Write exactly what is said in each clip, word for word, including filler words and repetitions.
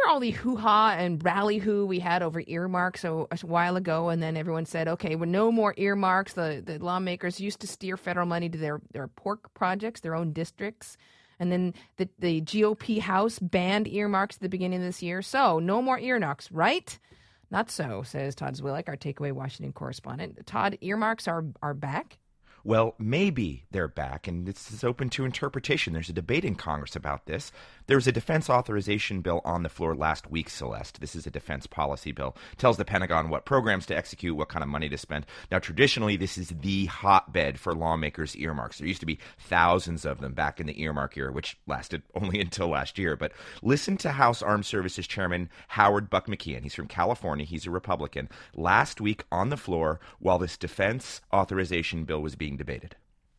all the hoo-ha and ballyhoo we had over earmarks a, a while ago, and then everyone said, okay, well, no more earmarks. The, the lawmakers used to steer federal money to their, their pork projects, their own districts. And then the, the G O P House banned earmarks at the beginning of this year. So no more earmarks, right? Not so, says Todd Zwillich, our Takeaway Washington correspondent. Todd, earmarks are, are back? Well, maybe they're back, and this is open to interpretation. There's a debate in Congress about this. There was a defense authorization bill on the floor last week, Celeste. This is a defense policy bill. Tells the Pentagon what programs to execute, what kind of money to spend. Now, traditionally, this is the hotbed for lawmakers' earmarks. There used to be thousands of them back in the earmark era, which lasted only until last year. But listen to House Armed Services Chairman Howard Buck McKeon. He's from California. He's a Republican. Last week on the floor, while this defense authorization bill was being debated.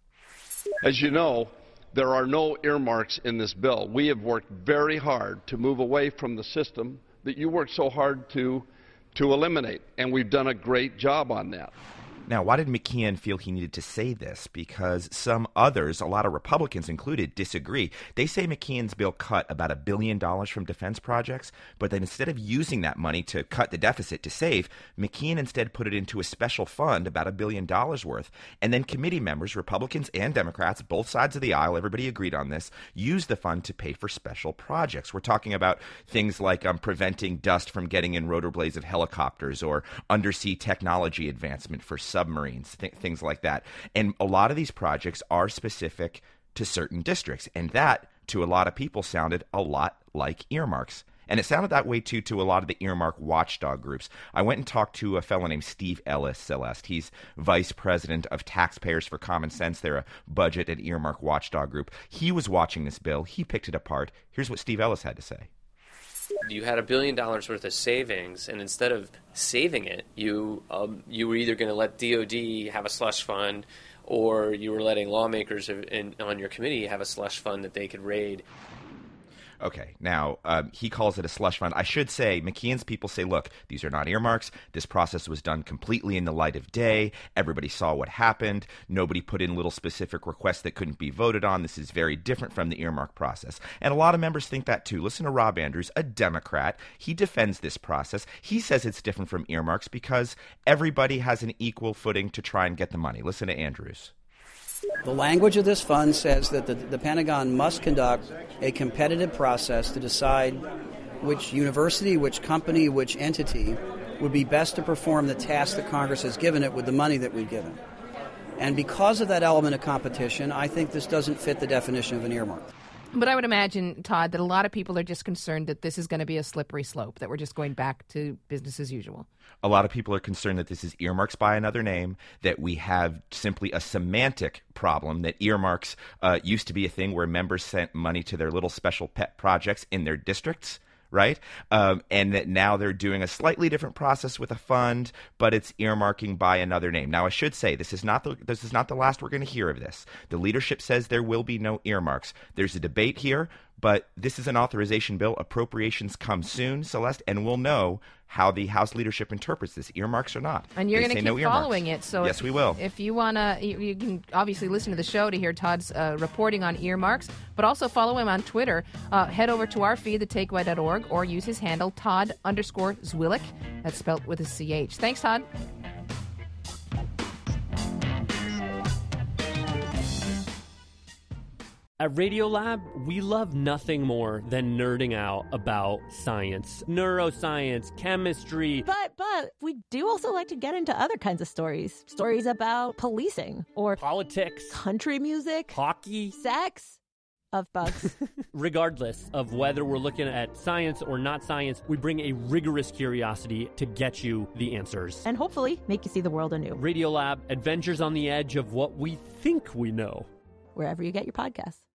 As you know, there are no earmarks in this bill. We have worked very hard to move away from the system that you worked so hard to, to eliminate, and we've done a great job on that. Now, why did McKeon feel he needed to say this? Because some others, a lot of Republicans included, disagree. They say McKeon's bill cut about a billion dollars from defense projects, but then instead of using that money to cut the deficit to save, McKeon instead put it into a special fund, about a billion dollars worth. And then committee members, Republicans and Democrats, both sides of the aisle, everybody agreed on this, used the fund to pay for special projects. We're talking about things like um, preventing dust from getting in rotor blades of helicopters or undersea technology advancement for submarines, th- things like that. And a lot of these projects are specific to certain districts. And that, to a lot of people, sounded a lot like earmarks. And it sounded that way, too, to a lot of the earmark watchdog groups. I went and talked to a fellow named Steve Ellis, Celeste. He's vice president of Taxpayers for Common Sense. They're a budget and earmark watchdog group. He was watching this bill. He picked it apart. Here's what Steve Ellis had to say. You had a billion dollars worth of savings, and instead of saving it, you um, you were either going to let D O D have a slush fund, or you were letting lawmakers in, on your committee have a slush fund that they could raid. Okay, now, um, he calls it a slush fund. I should say, McKeon's people say, look, these are not earmarks. This process was done completely in the light of day. Everybody saw what happened. Nobody put in little specific requests that couldn't be voted on. This is very different from the earmark process. And a lot of members think that, too. Listen to Rob Andrews, a Democrat. He defends this process. He says it's different from earmarks because everybody has an equal footing to try and get the money. Listen to Andrews. The language of this fund says that the, the Pentagon must conduct a competitive process to decide which university, which company, which entity would be best to perform the task that Congress has given it with the money that we've given. And because of that element of competition, I think this doesn't fit the definition of an earmark. But I would imagine, Todd, that a lot of people are just concerned that this is going to be a slippery slope, that we're just going back to business as usual. A lot of people are concerned that this is earmarks by another name, that we have simply a semantic problem, that earmarks uh, used to be a thing where members sent money to their little special pet projects in their districts. Right? Um, and that now they're doing a slightly different process with a fund, but it's earmarking by another name. Now, I should say this is not the this is not the last we're going to hear of this. The leadership says there will be no earmarks. There's a debate here, but this is an authorization bill. Appropriations come soon, Celeste, and we'll know how the House leadership interprets this, earmarks or not. And you're going to keep no following it. So yes, if, we will. If you want to, you, you can obviously listen to the show to hear Todd's uh, reporting on earmarks, but also follow him on Twitter. Uh, head over to our feed, the takeaway dot org, or use his handle, Todd underscore Zwillich. That's spelled with a C H. Thanks, Todd. At Radiolab, we love nothing more than nerding out about science, neuroscience, chemistry. But, but, we do also like to get into other kinds of stories. Stories about policing or politics, country music, hockey, sex, of bugs. Regardless of whether we're looking at science or not science, we bring a rigorous curiosity to get you the answers. And hopefully make you see the world anew. Radiolab, adventures on the edge of what we think we know. Wherever you get your podcasts.